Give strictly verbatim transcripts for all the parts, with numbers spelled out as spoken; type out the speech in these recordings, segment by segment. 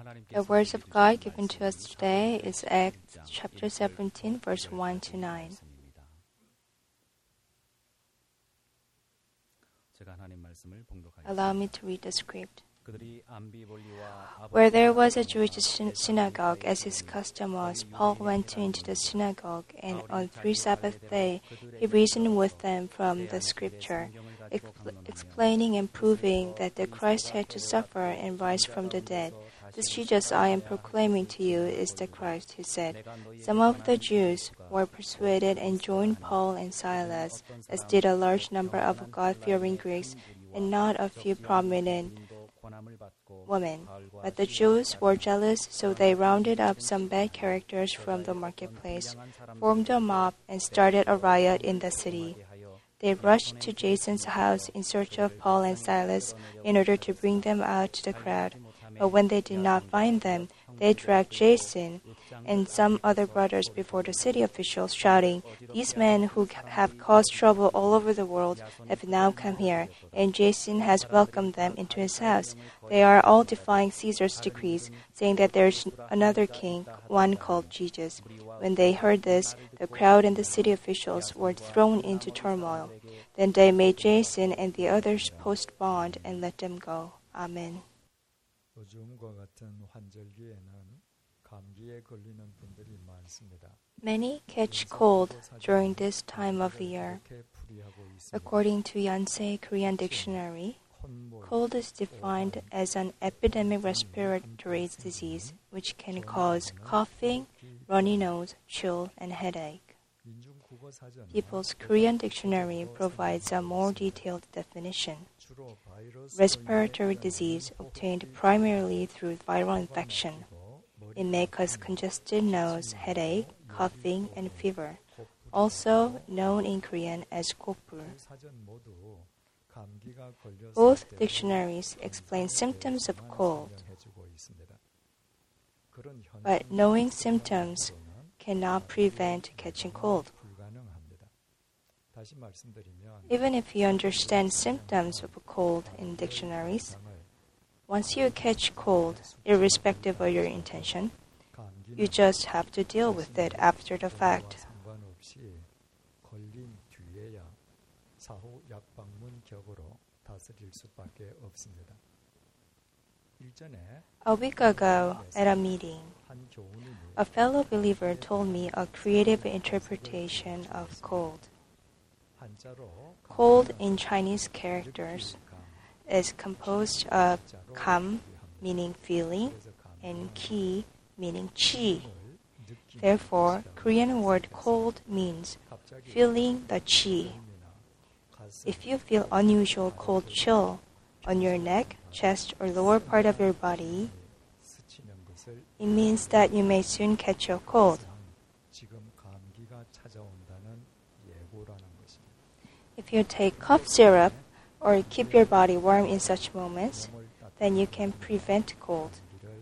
The words of God given to us today is Acts chapter seventeen, verse one to nine. Allow me to read the script. Where there was a Jewish synagogue, as his custom was, Paul went into the synagogue, and on three Sabbath days he reasoned with them from the scripture, expl- explaining and proving that the Christ had to suffer and rise from the dead. This Jesus I am proclaiming to you is the Christ, he said. Some of the Jews were persuaded and joined Paul and Silas, as did a large number of God-fearing Greeks and not a few prominent women. But the Jews were jealous, so they rounded up some bad characters from the marketplace, formed a mob, and started a riot in the city. They rushed to Jason's house in search of Paul and Silas in order to bring them out to the crowd. But when they did not find them, they dragged Jason and some other brothers before the city officials, shouting, "These men who have caused trouble all over the world have now come here, and Jason has welcomed them into his house. They are all defying Caesar's decrees, saying that there is another king, one called Jesus." When they heard this, the crowd and the city officials were thrown into turmoil. Then they made Jason and the others post bond and let them go. Amen. Many catch cold during this time of year. According to Yonsei Korean Dictionary, cold is defined as an epidemic respiratory disease which can cause coughing, runny nose, chill, and headache. People's Korean Dictionary provides a more detailed definition. Respiratory disease obtained primarily through viral infection. It may cause congested nose, headache, coughing, and fever, also known in Korean as gopul. Both dictionaries explain symptoms of cold, but knowing symptoms cannot prevent catching cold. Even if you understand symptoms of a cold in dictionaries, once you catch cold, irrespective of your intention, you just have to deal with it after the fact. A week ago, at a meeting, a fellow believer told me a creative interpretation of cold. Cold in Chinese characters is composed of kam, meaning feeling, and ki, meaning chi. Therefore, Korean word cold means feeling the chi. If you feel unusual cold chill on your neck, chest, or lower part of your body, it means that you may soon catch a cold. If you take cough syrup or keep your body warm in such moments, then you can prevent cold.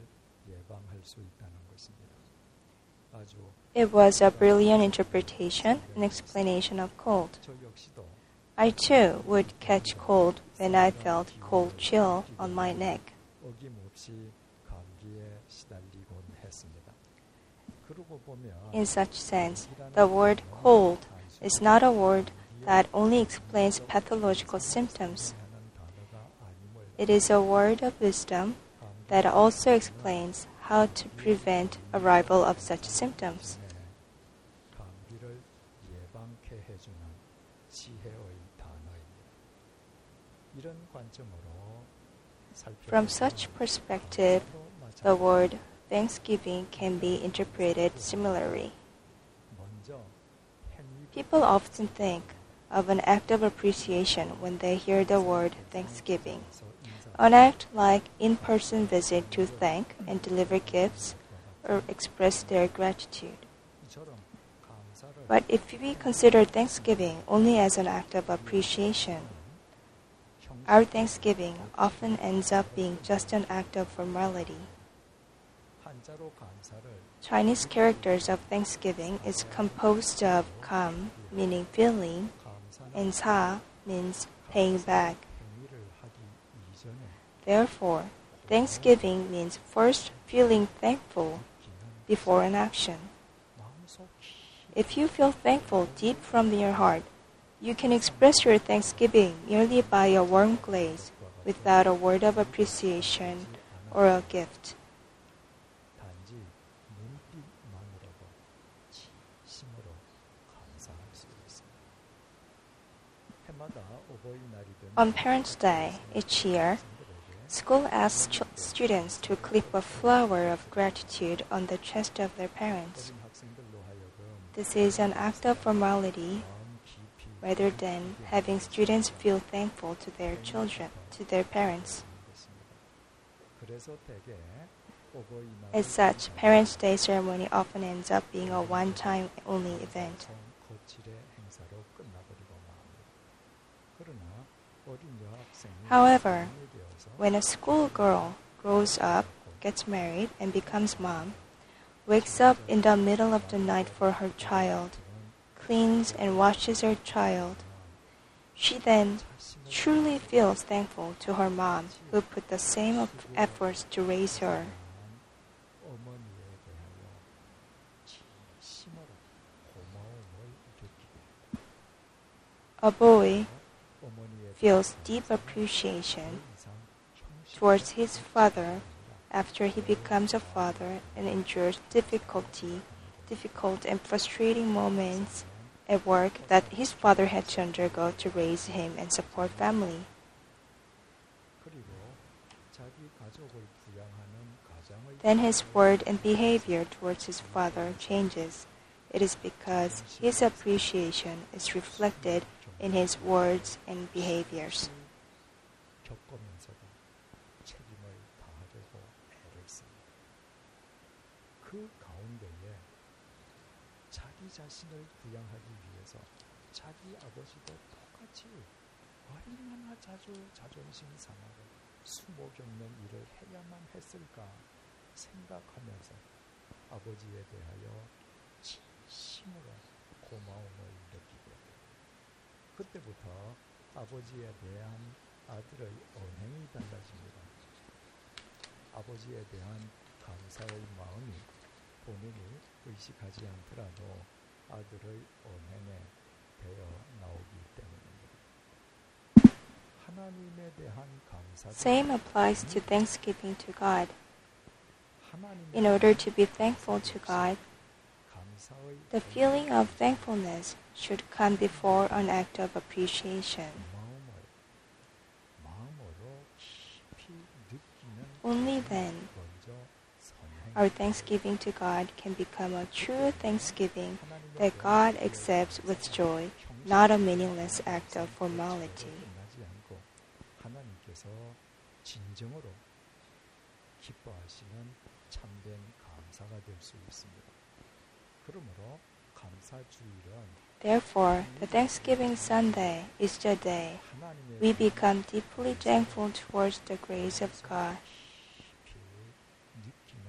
It was a brilliant interpretation and explanation of cold. I too would catch cold when I felt cold chill on my neck. In such sense, the word cold is not a word that only explains pathological symptoms. It is a word of wisdom that also explains how to prevent arrival of such symptoms. From such perspective, the word Thanksgiving can be interpreted similarly. People often think of an act of appreciation when they hear the word Thanksgiving. An act like in-person visit to thank and deliver gifts or express their gratitude. But if we consider Thanksgiving only as an act of appreciation, our Thanksgiving often ends up being just an act of formality. Chinese characters of Thanksgiving is composed of kam, meaning feeling, and sa means paying back. Therefore, thanksgiving means first feeling thankful before an action. If you feel thankful deep from your heart, you can express your thanksgiving merely by a warm glaze, without a word of appreciation or a gift. 단지 눈빛만으로도 진심으로 감사할 수 있습니다. 해마다 어버이날이든 On Parents' Day each year, school asks ch- students to clip a flower of gratitude on the chest of their parents. 어린 학생들로 하여금 This is an act of formality 마음 깊이 rather than having students feel thankful to their children, to their parents. 그래서 대개 어버이날 As such, Parents' Day ceremony often ends up being a one-time only event. 거칠의 행사로 끝나버리고 맙니다. 그러나 어린 여학생이 However, 성인이 되어서 when a schoolgirl grows up, gets married, and becomes mom, wakes up in the middle of the night for her child, cleans and washes her child, she then truly feels thankful to her mom, who put the same of efforts to raise her. 어머니에 대하여 진심으로 고마움을 느끼게 A boy 어머니에 feels deep appreciation 이상 형식 towards his father after he becomes a father and endures difficulty, difficult and frustrating moments at work that his father had to undergo to raise him and support family. 그리고 자기 가족을 부양하는 가장의 Then his word and behavior towards his father changes. It is because his appreciation is reflected in his words and behaviors. 겪으면서도 책임을 다하려고 애를 씁니다. 그 가운데에 자기 자신을 부양하기 위해서 자기 아버지도 똑같이 얼마나 자주 자존심 상하고 수모 겪는 일을 해야만 했을까 생각하면서 아버지에 대하여 진심으로 고마움을 느끼게 돼요. 그때부터 아버지에 대한 아들의 언행이 달라집니다. 아버지에 대한 감사의 마음이 본인이 의식하지 않더라도 아들의 언행에 배어 나오기 때문입니다. 하나님에 대한 감사 Same applies to thanksgiving to God. 하나님에 In order to be thankful to God, 감사의 the feeling of thankfulness should come before an act of appreciation. 마음을 마음으로 깊이 느끼는 Only then 먼저 선행 our thanksgiving to God can become a true thanksgiving that God accepts with joy, not a meaningless act of formality. 끝나지 않고 하나님께서 진정으로 기뻐하시는 참된 감사가 될 수 있습니다. 그러므로 감사주일은 Therefore, the Thanksgiving Sunday is the day 하나님의 we become deeply thankful towards the grace of God. 깊이 느끼는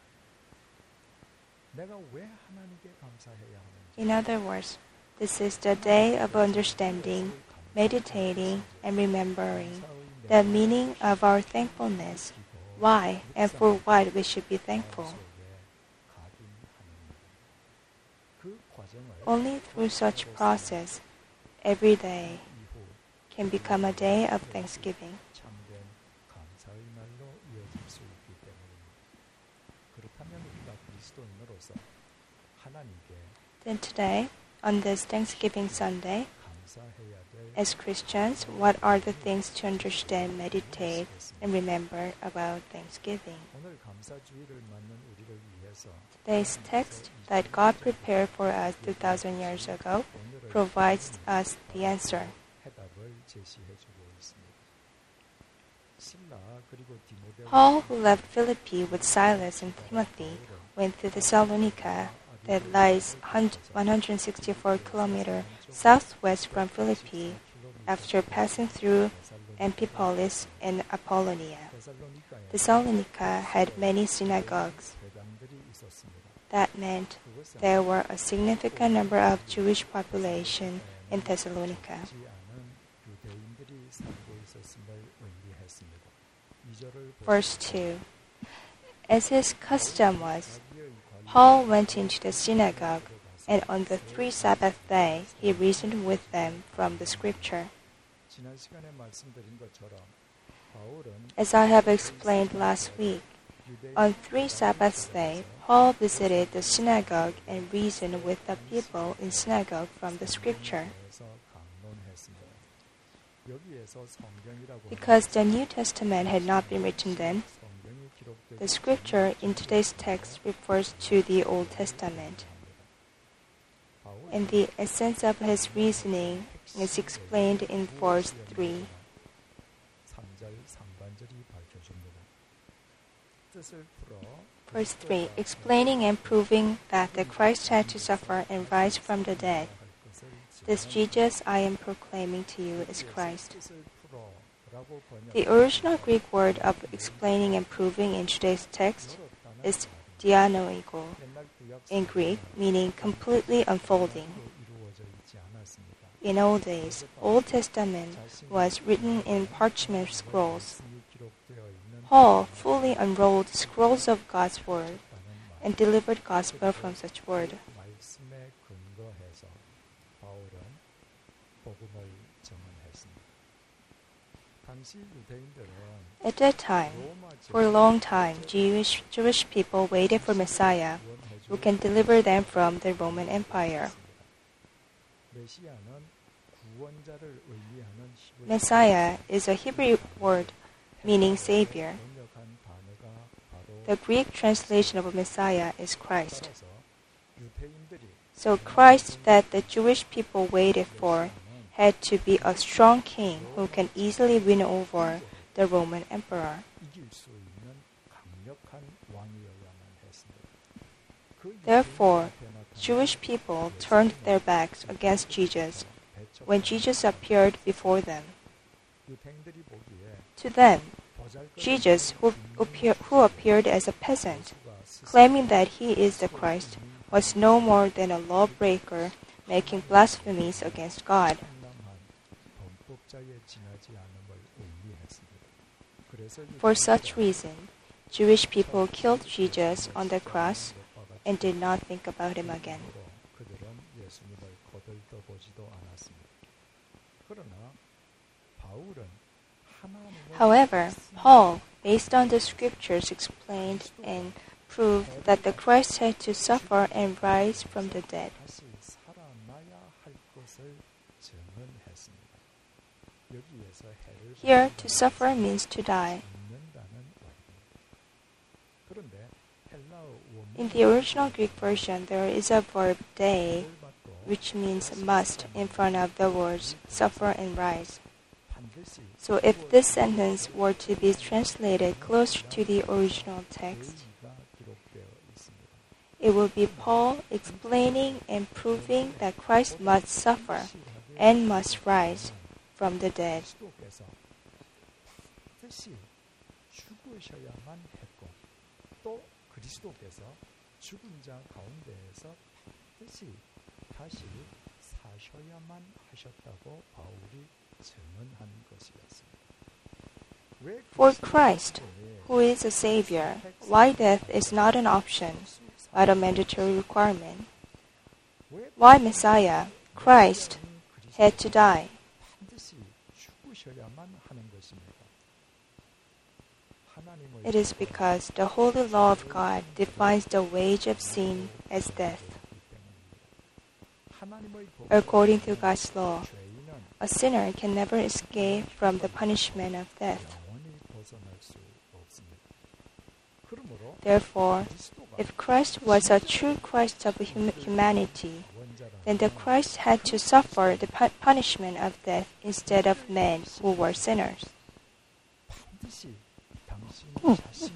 날. 내가 왜 하나님께 감사해야 하는지 In other words, this is the day of understanding, meditating, and remembering the meaning of our thankfulness, why and for what we should be thankful. 그 과정을 Only through such process, every day 이후 can become a day of thanksgiving. 참된 감사의 날로 이어질 수 있기 때문입니다. 그렇다면 우리가 그리스도인으로서 하나님께 Then today, on this Thanksgiving Sunday, 감사해야 될 as Christians, what are the things to understand, meditate, and remember about Thanksgiving? 오늘 감사주의를 맞는 우리를 위해서 Today's text that God prepared for us two thousand years ago 오늘의 provides us the answer. 해답을 제시해 주고 있습니다. 실라 그리고 디모데와 Paul, who left Philippi with Silas and Timothy, went to Thessalonica, that lies one hundred sixty-four kilometers southwest from Philippi, after passing through Amphipolis and Apollonia. 데살로니가에 Thessalonica had many synagogues. 회당들이 있었습니다. That meant 그것은 there were a significant number of Jewish population in Thessalonica. 지 않은 유대인들이 살고 있었음을 의미했습니다. 이 Verse two. As his custom was, Paul went into the synagogue, and on the three Sabbath day he reasoned with them from the scripture. 지난 시간에 말씀드린 것처럼 바울은 As I have explained last week, on three Sabbath days, Paul visited the synagogue and reasoned with the people in synagogue from the scripture. 에서 강론했습니다. 여기에서 성경이라고 Because the New Testament had not been written then, 성경이 기록되고 the scripture in today's text refers to the Old Testament, 바울은 and the essence of his reasoning is explained in verse three. 삼 절 상반절이 밝혀줍니다. 뜻을 풀어 Verse three, explaining and proving that the Christ had to suffer and rise from the dead. This Jesus I am proclaiming to you is Christ. 뜻을 풀어라고 번역. The original Greek word of explaining and proving in today's text is dianoigo 옛날 구약 in Greek, meaning completely unfolding. 이루어져 있지 않았습니다. In old days, Old Testament was written in parchment scrolls. 말씀이 기록되어 있는 Paul fully unrolled scrolls of God's word and delivered gospel from such word. 말씀에 근거해서 바울은 복음을 전언했습니다. 당시 유대인들은 At that time, for a long time, Jewish, Jewish people waited for Messiah who can deliver them from the Roman Empire. 메시아는 구원자를 의미하는 히브리 Messiah is a Hebrew word meaning Savior. 번역한 단어가 바로 The Greek translation of Messiah is Christ. 따라서 유대인들이 So Christ that the Jewish people waited for had to be a strong king who can easily win over the Roman emperor. 이길 수 있는 강력한 왕이어야만 했습니다. 그 Therefore, 유대인 앞에 나타난 Jewish people turned their backs against Jesus 배척, when Jesus appeared before them. 유대인들이 보기에 To them, 보잘것없는 Jesus, who, appear, who appeared as a peasant, 예수가 스스로 claiming that he is the Christ, was no more than a lawbreaker making blasphemies against God. 상당한 범법자에 지나지 않음을 의미했습니다. 그래서 For such reason, Jewish people killed Jesus on the cross and did not think about him again. 그들은 예수님을 거들떠보지도 않았습니다. 그러나 바울은 하나님의 However, Paul, based on the scriptures, explained and proved that the Christ had to suffer and rise from the dead. 다시 살아나야 할 것을 증언했습니다. 여기에서 해를 Here, to suffer means to die. 받는다는 말입니다. 그런데 헬라어 In the original Greek version, there is a verb day, 원문도 which means must, in front of the words suffer and rise. 반드시 So if this sentence were to be translated closer to the original text, 의미가 기록되어 있습니다. it will be Paul explaining and proving that Christ must suffer and must rise from the dead. 그리스도께서 반드시 죽으셔야만 했고 또 그리스도께서 죽은 자 가운데에서 반드시 다시 사셔야만 하셨다고 바울이 증언한 것이었습니다. 왜 For Christ, who is a Savior, why death is not an option, but a mandatory requirement. Why Messiah, Christ, had to die. 반드시 죽으셔야만 하는 것입니다. 하나님의 It is because the holy law of God defines the wage of sin as death. 하나님의 복 According to God's law, 죄인은 a sinner can never escape from the punishment of death. 영원히 벗어날 수 없습니다. 그러므로 Therefore, 그리스도가 if Christ was a true Christ of hum- humanity, 원자라 then the Christ had to suffer the pu- punishment of death instead of men who were sinners. 반드시 당신 자신이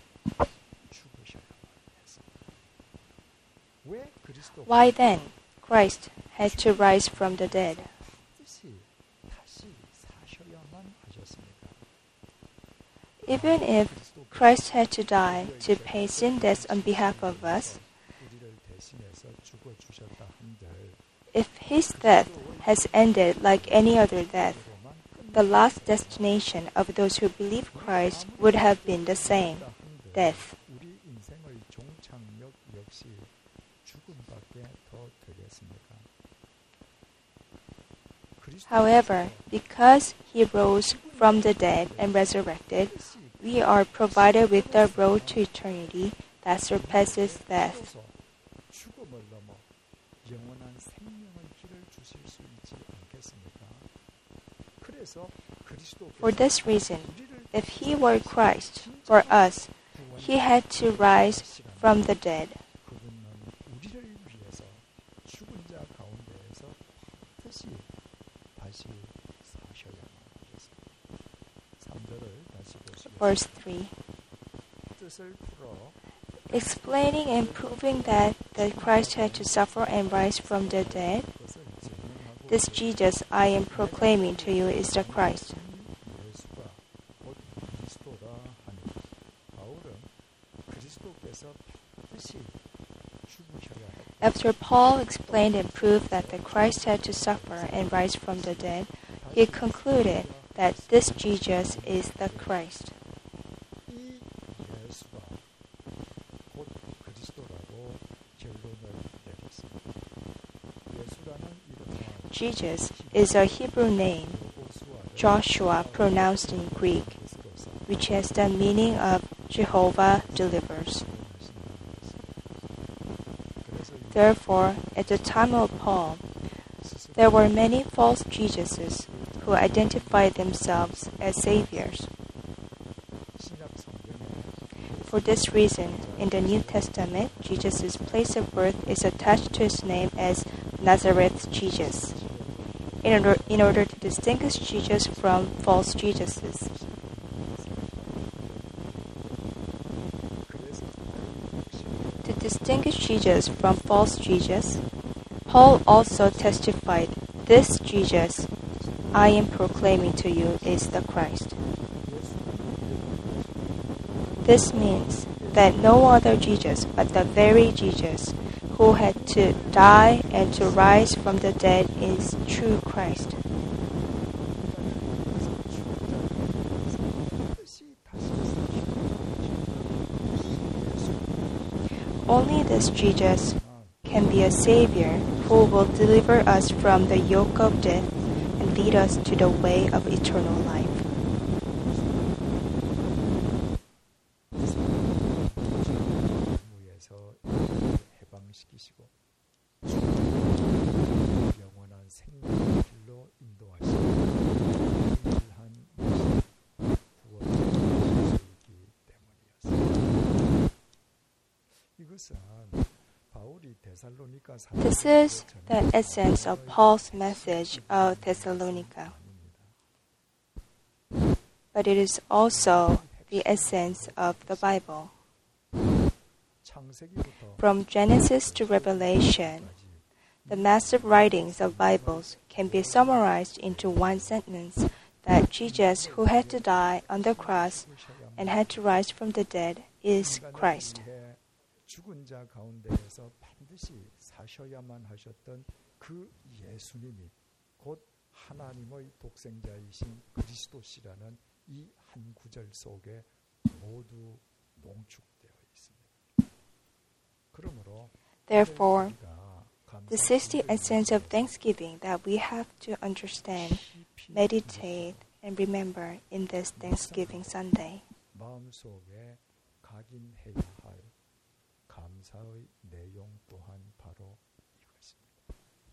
죽으셔야만 했습니다. 왜 그리스도가 Why then Christ had to rise from the dead? 반드시 다시 사셔야만 하셨습니까? Even if Christ had to die to pay sin debts on behalf of us, 우리를 대신해서 죽어 주셨다 한들 if his death has ended like any other death, 그로만 the last destination of those who believe Christ would have been the same, death. 우리 인생의 종착역 역시 죽음밖에 더 되겠습니까? However, because he rose from the dead and resurrected, we are provided with the road to eternity that surpasses death. 죽음을 넘어 영원한 생명의 길을 주실 수 있지 않겠습니까? 그래서 For this reason, if he were Christ for us, he had to rise from the dead. 그분은 우리를 위해서 죽은 자 가운데에서 반드시 다시 사셔야만 하겠습니다. 삼 절을 다시 보시겠습니다. Verse three. 뜻을 풀어 Explaining and proving that, that Christ had to suffer and rise from the dead, this Jesus I am proclaiming to you is the Christ. 예수가 곧 그리스도라 하니 바울은 그리스도께서 반드시 죽으셔야 했다. After Paul explained and proved that the Christ had to suffer and rise from the dead, he concluded that this Jesus is the Christ. 이 예수가 곧 그리스도라고 결론을 내렸습니다. 예수라는 이름은 Jesus is a Hebrew name, Joshua pronounced in Greek, which has the meaning of Jehovah delivers. Therefore, at the time of Paul, there were many false Jesuses who identified themselves as saviors. For this reason, in the New Testament, Jesus' place of birth is attached to his name as Nazareth Jesus, in order, in order to distinguish Jesus from false Jesuses. To distinguish Jesus from false Jesus, Paul also testified, "This Jesus I am proclaiming to you is the Christ." This means that no other Jesus but the very Jesus who had to die and to rise from the dead is true Christ. Only this Jesus can be a Savior who will deliver us from the yoke of death and lead us to the way of eternal life. 해방시키시고 영원한 생명의 길로 인도하시고 일한 구원을 주시기 때문이었습니다. 이것은 바울이 데살로니가 This is the essence of Paul's message of Thessalonica. But it is also the essence of the Bible. From Genesis to Revelation, the massive writings of Bibles can be summarized into one sentence that Jesus, who had to die on the cross and had to rise from the dead, is Christ. 죽은 자 가운데에서 반드시 사셔야만 하셨던 그 예수님이 곧 하나님의 독생자이신 그리스도시라는 이 한 구절 속에 모두 농축되어 있습니다. 그러므로 Therefore, this is the essence of thanksgiving that we have to understand, meditate, and remember in this Thanksgiving Sunday. 마음속에 각인해야 할 감사의 내용 또한 바로 이것입니다.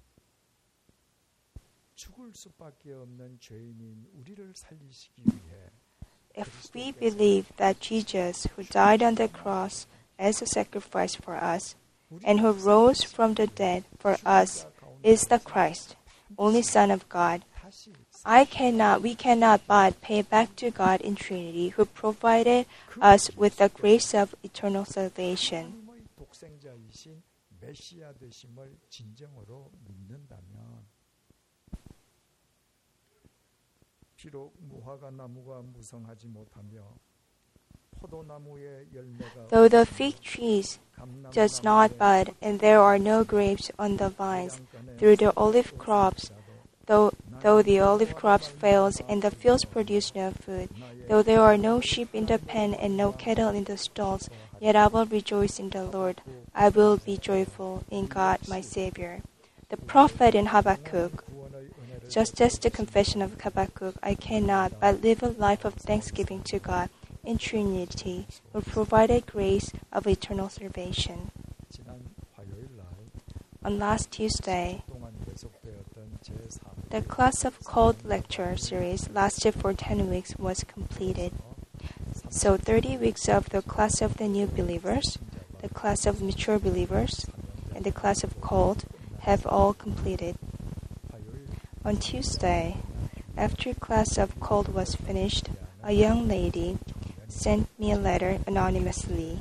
죽을 수밖에 없는 죄인인 우리를 살리시기 위해 If we believe that Jesus, who died on the cross as a sacrifice for us, and who rose from the dead for us, is the Christ, only Son of God, I cannot, we cannot but pay back to God in Trinity, who provided us with the grace of eternal salvation. 독생자이신 메시아 되심을 진정으로 믿는다면 비록 무화과 나무가 무성하지 못하며 포도나무의 열매가 Though the fig trees does not bud, and there are no grapes on the vines, through the olive crops, though though the olive crops fails and the fields produce no food, though there are no sheep in the pen and no cattle in the stalls, yet I will rejoice in the Lord. I will be joyful in God my Savior. The prophet in Habakkuk. Just as the confession of Habakkuk, I cannot but live a life of thanksgiving to God in Trinity, who provided grace of eternal salvation. On last Tuesday, the class of called lecture series lasted for ten weeks was completed. So thirty weeks of the class of the new believers, the class of mature believers, and the class of called have all completed. On Tuesday, after class of called was finished, a young lady sent me a letter anonymously.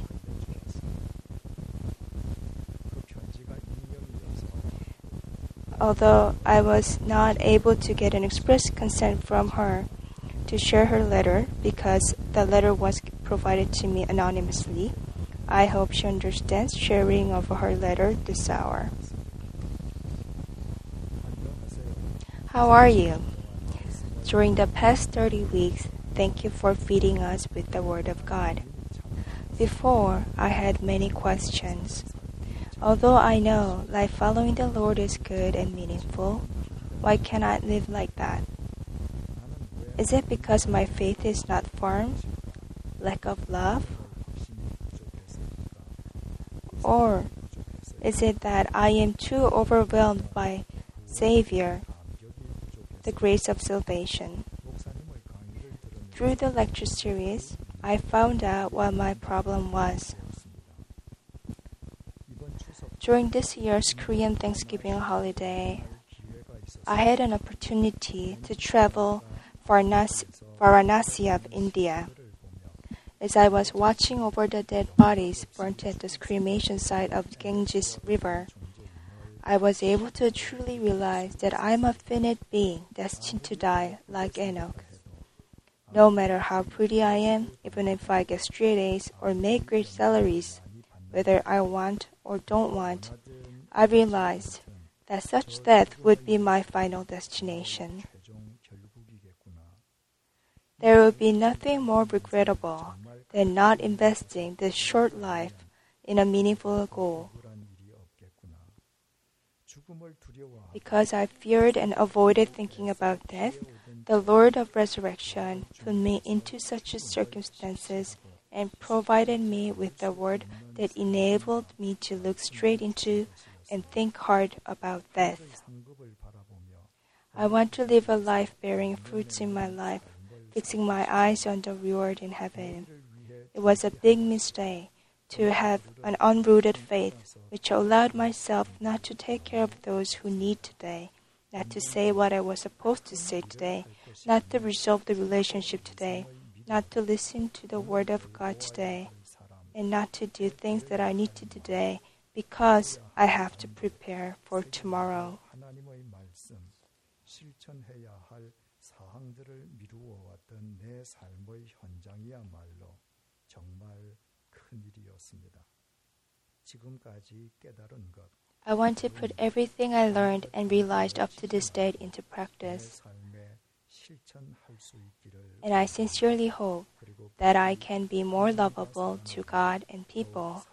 Although I was not able to get an express consent from her to share her letter because the letter was provided to me anonymously, I hope she understands sharing of her letter this hour. How are you? During the past thirty weeks, thank you for feeding us with the Word of God. Before, I had many questions. Although I know life following the Lord is good and meaningful, why can't I live like that? Is it because my faith is not firm? Lack of love? Or is it that I am too overwhelmed by Savior, the grace of salvation? Through the lecture series, I found out what my problem was. During this year's Korean Thanksgiving holiday, I had an opportunity to travel Varanasi, Varanasi of India. As I was watching over the dead bodies burnt at the cremation site of Ganges River, I was able to truly realize that I am a finite being destined to die like Enoch. No matter how pretty I am, even if I get straight A's or make great salaries, whether I want or don't want, I realized that such death would be my final destination. There would be nothing more regrettable than not investing this short life in a meaningful goal. Because I feared and avoided thinking about death, the Lord of Resurrection put me into such circumstances and provided me with the word that enabled me to look straight into and think hard about death. I want to live a life bearing fruits in my life, fixing my eyes on the reward in heaven. It was a big mistake to have an unrooted faith, which allowed myself not to take care of those who need today, not to say what I was supposed to say today, not to resolve the relationship today, not to listen to the Word of God today, and not to do things that I need to do today because I have to prepare for tomorrow. I want to put everything I learned and realized up to this date into practice. And I sincerely hope that I can be more lovable to God and people.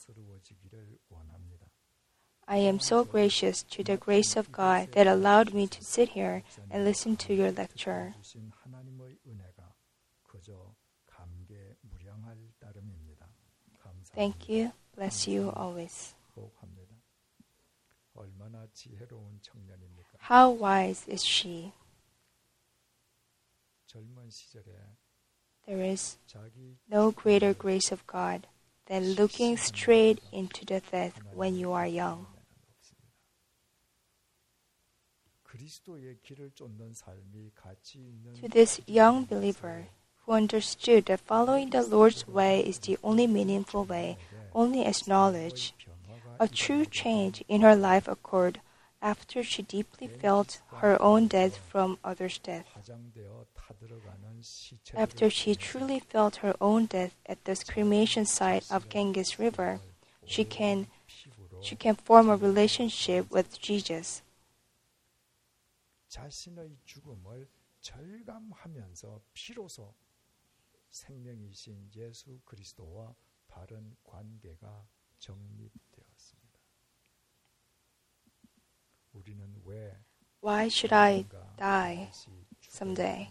I am so gracious to the grace of God that allowed me to sit here and listen to your lecture. Thank you. Bless you always. How wise is she? There is no greater grace of God than looking straight into the death when you are young. To this young believer who understood that following the Lord's way is the only meaningful way, only as knowledge, a true change in her life occurred after she deeply felt her own death from others' death. After she truly felt her own death at the cremation site of Ganges River, she can, she can form a relationship with Jesus. 자신의 죽음을 절감하면서 비로소 생명이신 예수 그리스도와 바른 관계가 정립되었습니다. 우리는 왜 Why should I die someday?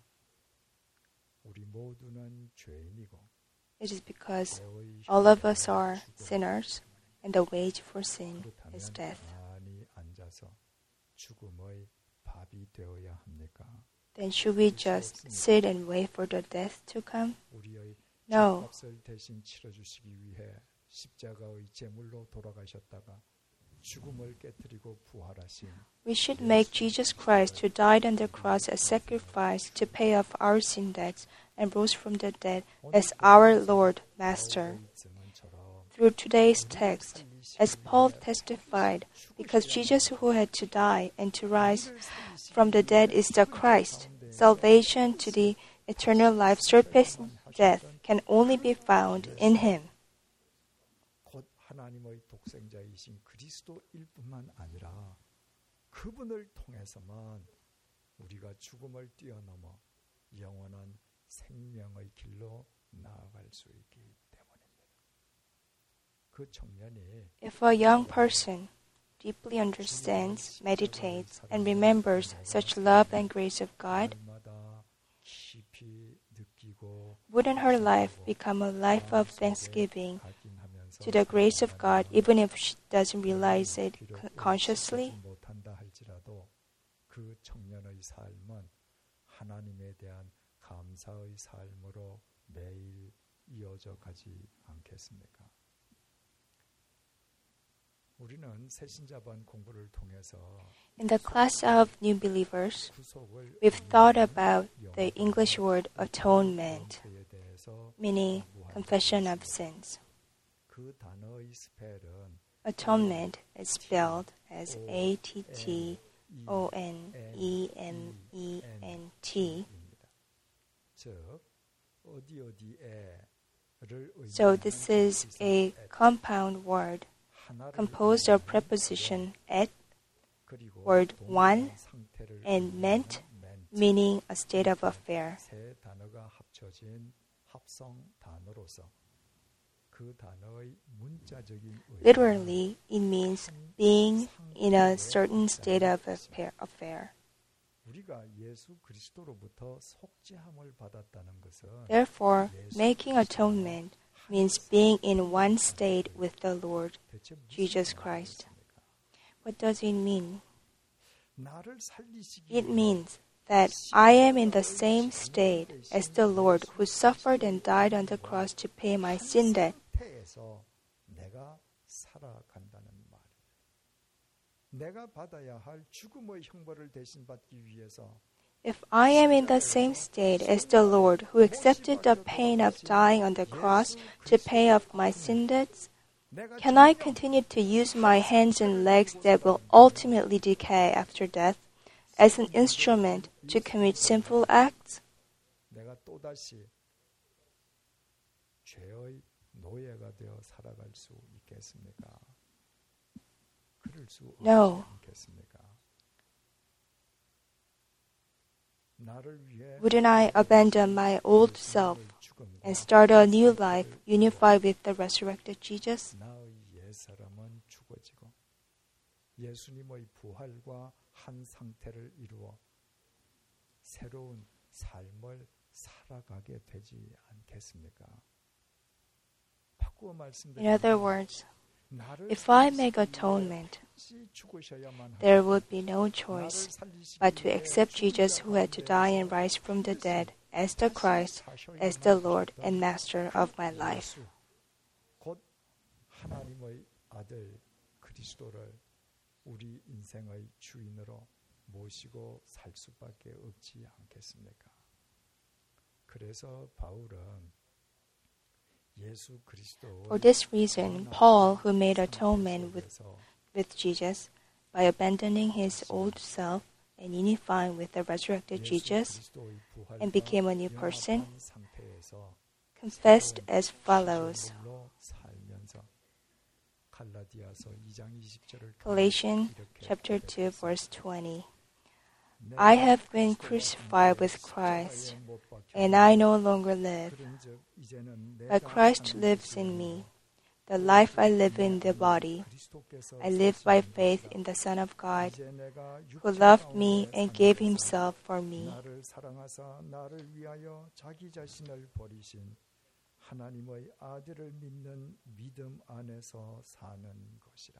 우리 모두는 죄인이고 It is because all of us are sinners, and the wage for sin is death. 가만히 앉아서 죽음의 밥이 되어야 합니까? Then should we just sit and wait for the death to come? 우리의 No. 죄값을 대신 치러주시기 위해 십자가의 제물로 돌아가셨다가 죽음을 깨뜨리고 부활하신 We should make Jesus Christ, who died on the cross, a sacrifice to pay off our sin debts and rose from the dead, as our Lord, Master. Through today's text, as Paul testified, because Jesus who had to die and to rise from the dead is the Christ, salvation to the eternal life surpassing death can only be found in Him. 곧 하나님의 독생자이신 그리스도일 뿐만 아니라 그분을 통해서만 우리가 죽음을 뛰어넘어 영원한 생명의 길로 나아갈 수 있기 때문입니다. 그 청년이 If a young person deeply understands, meditates, and remembers such love and grace of God, 날마다 깊이 느끼고 wouldn't her life become a life of thanksgiving 각인하면서 to the grace of God, even if she doesn't realize it consciously? 못한다 할지라도 그 청년의 삶은 하나님에 대한 감사의 삶으로 매일 이어져 가지 않겠습니까? 우리는 새신자반 공부를 통해서 In the class of new believers, 구속을 we've thought about the English word atonement, 에 대해서 meaning confession of sins. 그 단어의 스펠은 Atonement is spelled as A T T O N E M E N T. 입니다. 즉 어디 어디에를 So this is a compound word composed of preposition at, word one, and ment, meaning a state of affair. 세 단어가 합쳐진 합성 단어로서 그 단어의 문자적인 의미 Literally, it means being in a certain state of affair. 우리가 예수 그리스도로부터 속죄함을 받았다는 것은 Therefore, making atonement means being in one state with the Lord 대체 무슨 Jesus Christ. 말입니까? What does it mean? 나를 살리시기 It means that I am in the same state as the Lord who suffered and died on the cross to pay my sin debt. 태에서 내가 살아간다는 말입니다. 내가 받아야 할 죽음의 형벌을 대신 받기 위해서 If I am in the same state as the Lord who accepted the pain of dying on the cross to pay off my sin debts, 내가 can I continue to use my hands and legs that will ultimately decay after death as an instrument to commit sinful acts? 내가 또다시 죄의 노예가 되어 살아갈 수 있겠습니까? 그럴 수 없지 No. 않겠습니까? 나를 위해 Wouldn't I abandon my old self 죽음과 and start a new life unified with the resurrected Jesus? 나의 옛사람은 죽어지고 예수님의 부활과 한 상태를 이루어 새로운 삶을 살아가게 되지 않겠습니까? 바꾸어 In 말씀드리면 other words, 나를 if I make atonement, 살리시 죽으셔야만 there 하고 would be no 나를 choice 살리시기 but to 위해 accept Jesus who had to die and 죽으신 rise from the dead as the Christ, as the Lord and Master of my life. 예수, 곧 하나님의 아들 그리스도를 우리 인생의 주인으로 모시고 살 수밖에 없지 않겠습니까? 그래서 바울은 예수 그리스도의 For this reason, Paul, who made atonement with, 속에서 with Jesus by abandoning his old self and unifying with the resurrected 예수 Jesus, 그리스도의 부활과 and became a new person, 연합한 상태에서 confessed as follows. 피조물로 살면서 갈라디아서 이 장 이십 절을 Galatians 이렇게 chapter two, verse twenty. I have been crucified with Christ, and I no longer live, but Christ lives in me. The life I live in the body, I live by faith in the Son of God, who loved me and gave himself for me. 나를 사랑하사 나를 위하여 자기 자신을 버리신 하나님의 아들을 믿는 믿음 안에서 사는 것이라.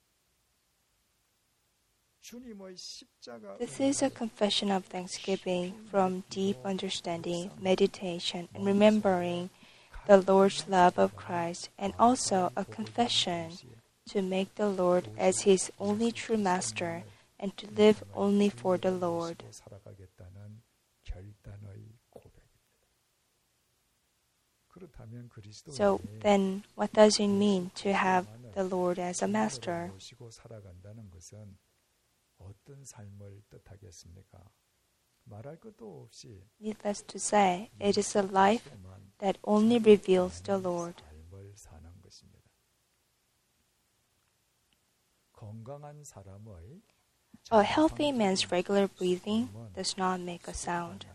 This is a confession of thanksgiving from deep understanding, meditation, and remembering the Lord's love of Christ, and also a confession to make the Lord as his only true master and to live only for the Lord. So then, what does it mean to have the Lord as a master? Needless to say, it is a life that only reveals the Lord. A healthy man's regular breathing does not make a sound.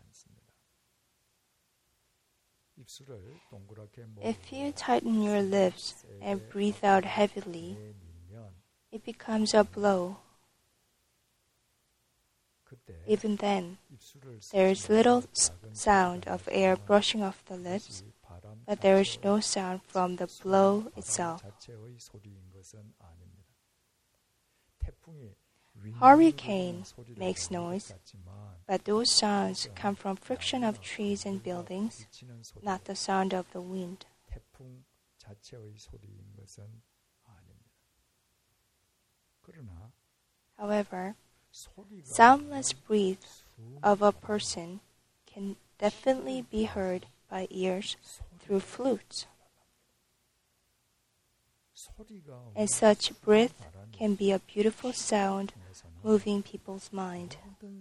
If you tighten your lips and breathe out heavily, it becomes a blow. Even then, there is little s- sound of air brushing off the lips, but there is no sound from the blow itself. Hurricane makes noise, but those sounds come from friction of trees and buildings, not the sound of the wind. However, soundless breath of a person can definitely be heard by ears through flutes. And such breath can be a beautiful sound moving people's mind.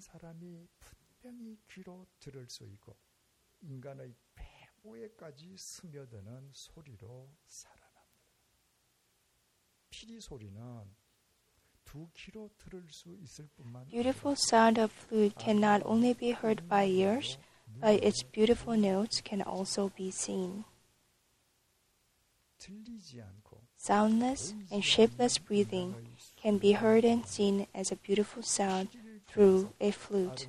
Beautiful sound of flute can not only be heard by ears, but its beautiful notes can also be seen. Soundless and shapeless breathing can be heard and seen as a beautiful sound through a flute.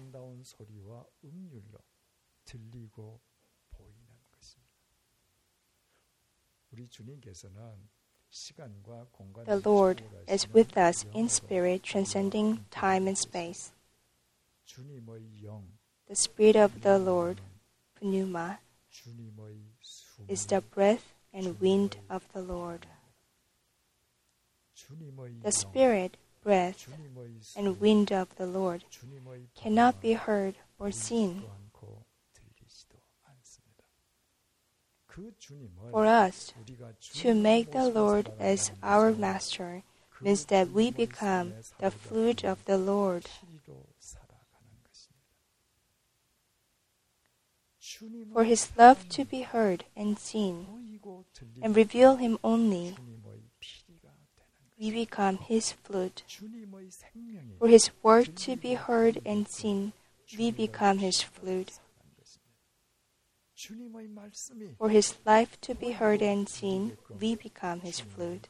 The Lord is with us in spirit, transcending time and space. The Spirit of the Lord, pneuma, is the breath and wind of the Lord. The Spirit, breath, and wind of the Lord cannot be heard or seen. For us, to make the Lord as our master means that we become the flute of the Lord. For his love to be heard and seen, and reveal him only, we become his flute. For his word to be heard and seen, we become his flute. For his life to be heard and seen, we become his flute.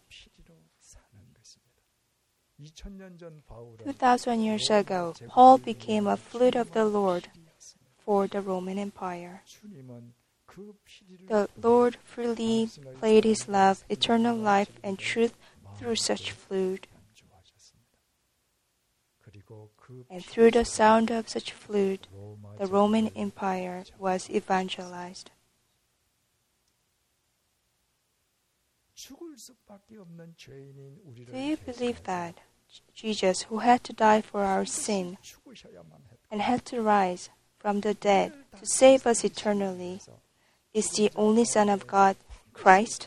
Two thousand years ago, Paul became a flute of the Lord for the Roman Empire. The Lord freely played his love, eternal life, and truth through such flute. And through the sound of such flute, the Roman Empire was evangelized. Do you believe that Jesus, who had to die for our sin and had to rise from the dead to save us eternally, is the only Son of God, Christ?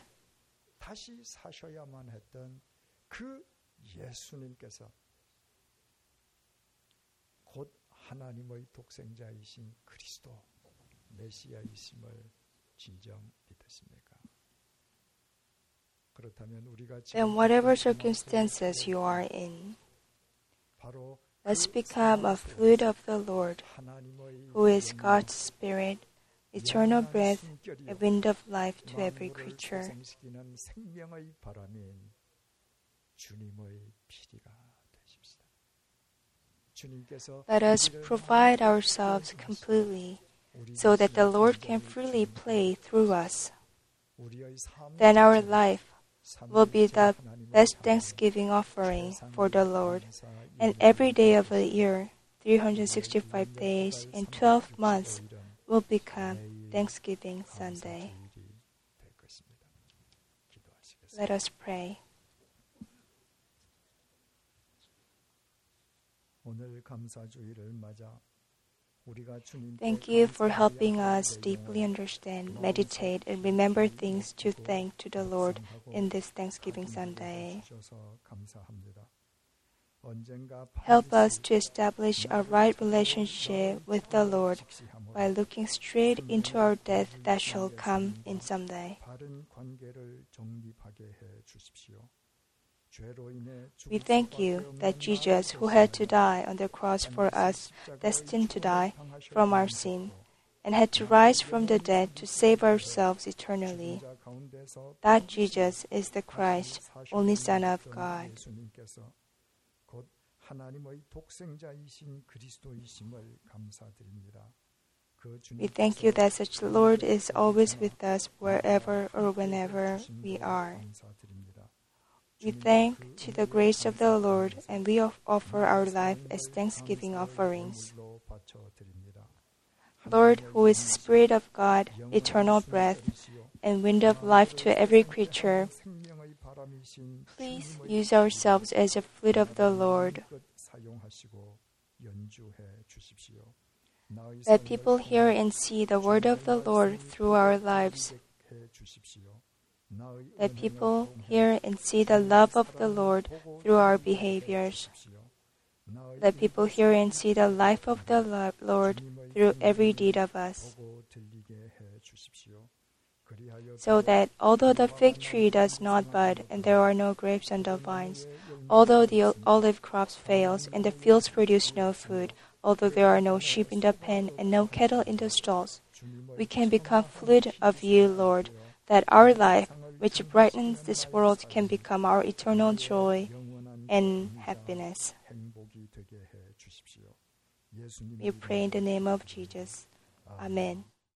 하나님의 독생자이신 그리스도 메시아이심을 진정 믿으십니까? 그렇다면 우리가 Then whatever circumstances you are in, Let's become a fruit of the Lord, who is God's Spirit, eternal breath, a wind of life to every creature. 생명의 바람인 주님의 피리가 되십시다. 주님께서 Let us provide ourselves completely, so that the Lord can freely play through us. Then our life will be the best thanksgiving offering for the Lord, and every day of the year, three hundred sixty-five days and twelve months, will become Thanksgiving Sunday. Let us pray. 오늘 감사주일을 맞아 우리가 주님께 Thank you for helping us deeply understand, meditate, and remember things to thank to the Lord in this Thanksgiving Sunday. Help us to establish a right relationship with the Lord by looking straight into our death that shall come in someday. We thank you that Jesus, who had to die on the cross for us, destined to die from our sin, and had to rise from the dead to save ourselves eternally. That Jesus is the Christ, only Son of God. We thank you that such Lord is always with us wherever or whenever we are. We thank to the grace of the Lord, and we offer our life as thanksgiving offerings. Lord, who is the Spirit of God, eternal breath, and wind of life to every creature, please use ourselves as a fruit of the Lord. Let people hear and see the word of the Lord through our lives. Let people hear and see the love of the Lord through our behaviors. Let people hear and see the life of the Lord through every deed of us. So that although the fig tree does not bud and there are no grapes on the vines, although the olive crops fails and the fields produce no food, although there are no sheep in the pen and no cattle in the stalls, we can become fruit of you, Lord, that our life, which brightens this world, can become our eternal joy and happiness. We pray in the name of Jesus. Amen.